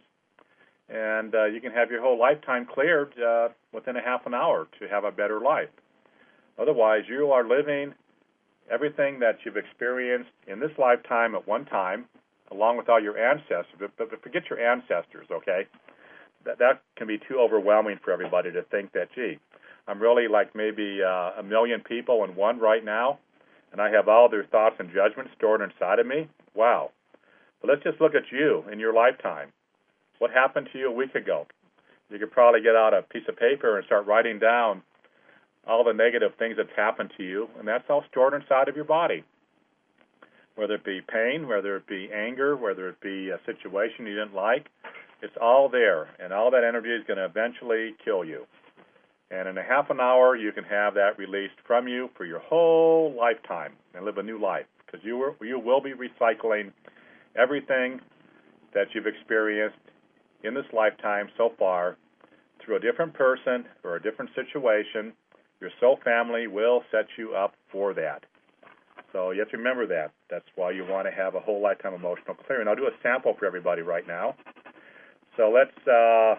And uh, you can have your whole lifetime cleared uh, within a half an hour to have a better life. Otherwise, you are living everything that you've experienced in this lifetime at one time, along with all your ancestors. But, but forget your ancestors, okay? That, that can be too overwhelming for everybody to think that, gee, I'm really like maybe uh, a million people in one right now, and I have all their thoughts and judgments stored inside of me. Wow. But let's just look at you in your lifetime. What happened to you a week ago? You could probably get out a piece of paper and start writing down all the negative things that's happened to you, and that's all stored inside of your body. Whether it be pain, whether it be anger, whether it be a situation you didn't like, it's all there, and all that energy is going to eventually kill you. And in a half an hour, you can have that released from you for your whole lifetime and live a new life, because you, were, you will be recycling everything that you've experienced in this lifetime so far through a different person or a different situation. Your soul family will set you up for that. So you have to remember that. That's why you want to have a whole lifetime emotional clearing. I'll do a sample for everybody right now. So let's, uh,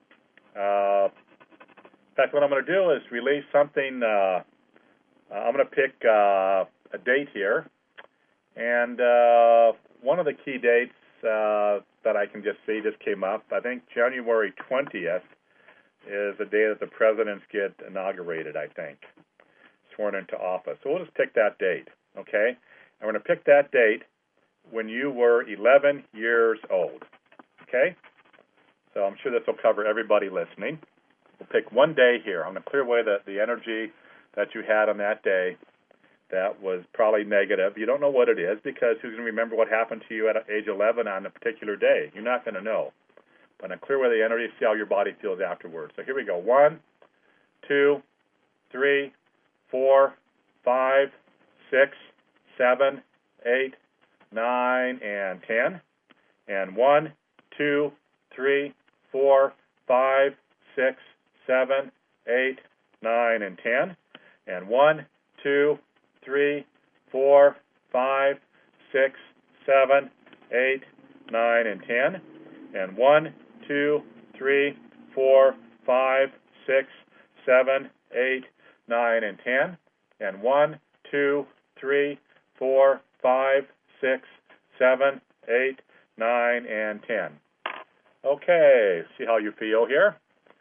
uh, in fact, what I'm going to do is release something. Uh, I'm going to pick uh, a date here. And uh, one of the key dates uh, that I can just see just came up, I think January twentieth. Is the day that the presidents get inaugurated, I think, sworn into office. So we'll just pick that date, okay? And we're going to pick that date when you were eleven years old, okay? So I'm sure this will cover everybody listening. We'll pick one day here. I'm going to clear away the, the energy that you had on that day that was probably negative. You don't know what it is because who's going to remember what happened to you at age eleven on a particular day? You're not going to know. And clear away the energy, see how your body feels afterwards. So here we go. One, two, three, four, five, six, seven, eight, nine, and ten. And one, two, three, four, five, six, seven, eight, nine, and ten. And one, two, three, four, five, six, seven, eight, nine, and ten. And one, two, three, four, five, six, seven, eight, nine, and ten. And one, two, three, four, five, six, seven, eight, nine, and ten. Okay, see how you feel here.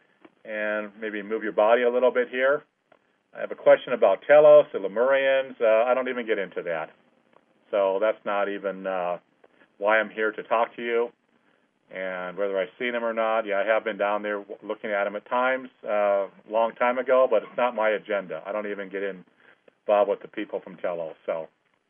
And maybe move your body a little bit here. I have a question about Telos, the Lemurians. Uh, I don't even get into that. So that's not even uh, why I'm here to talk to you. And whether I've seen them or not, yeah, I have been down there looking at them at times, a uh, long time ago, but it's not my agenda. I don't even get involved with the people from Telos. So,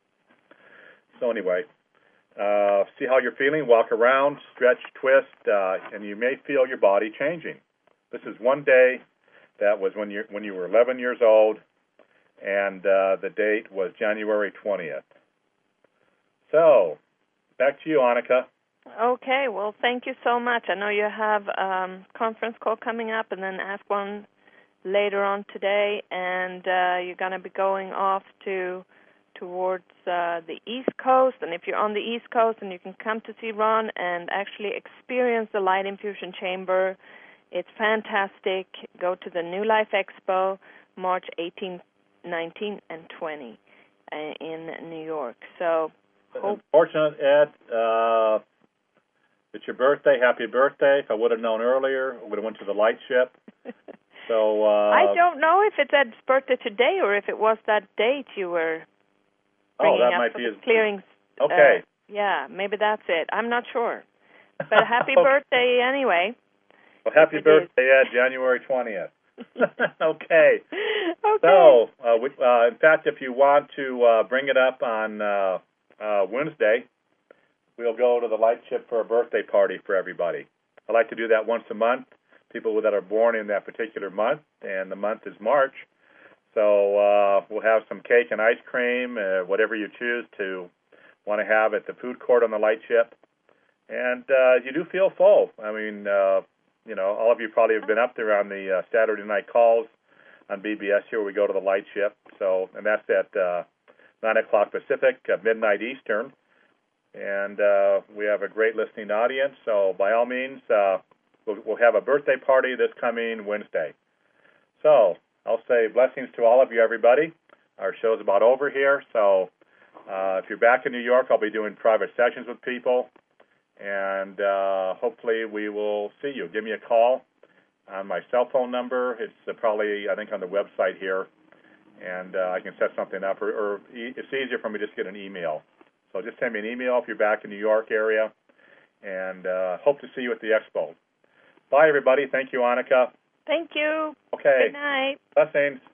so anyway, uh, see how you're feeling. Walk around, stretch, twist, uh, and you may feel your body changing. This is one day that was when you when you were eleven years old, and uh, the date was January twentieth. So, back to you, Annika. Okay, well, thank you so much. I know you have a um, conference call coming up and then Ask One later on today, and uh, you're going to be going off to towards uh, the East Coast. And if you're on the East Coast and you can come to see Ron and actually experience the Light Infusion Chamber, it's fantastic. Go to the New Life Expo, March eighteenth, nineteenth, and twentieth uh, in New York. So, hope. Unfortunate, Ed. Uh, it's your birthday. Happy birthday. If I would have known earlier, I would have went to the Light Ship. So uh, I don't know if it's Ed's birthday today or if it was that date you were bringing oh, that up might for be the his... clearings. Okay. Uh, yeah, maybe that's it. I'm not sure. But happy okay. birthday anyway. Well, happy it birthday, Ed, January twentieth. Okay. Okay. So, uh, we, uh, in fact, if you want to uh, bring it up on uh, uh, Wednesday, we'll go to the Light Ship for a birthday party for everybody. I like to do that once a month. People that are born in that particular month, and the month is March. So uh, we'll have some cake and ice cream, uh, whatever you choose to want to have at the food court on the Light Ship. And uh, you do feel full. I mean, uh, you know, all of you probably have been up there on the uh, Saturday night calls on B B S here where we go to the Light Ship. So, and that's at uh, nine o'clock Pacific, uh, midnight Eastern. And uh, we have a great listening audience. So by all means, uh, we'll, we'll have a birthday party this coming Wednesday. So I'll say blessings to all of you, everybody. Our show's about over here. So uh, if you're back in New York, I'll be doing private sessions with people. And uh, hopefully we will see you. Give me a call on my cell phone number. It's uh, probably, I think, on the website here. And uh, I can set something up. Or, or e- it's easier for me to just get an email. So just send me an email if you're back in New York area. And uh, hope to see you at the expo. Bye, everybody. Thank you, Annika. Thank you. Okay. Good night. Blessings.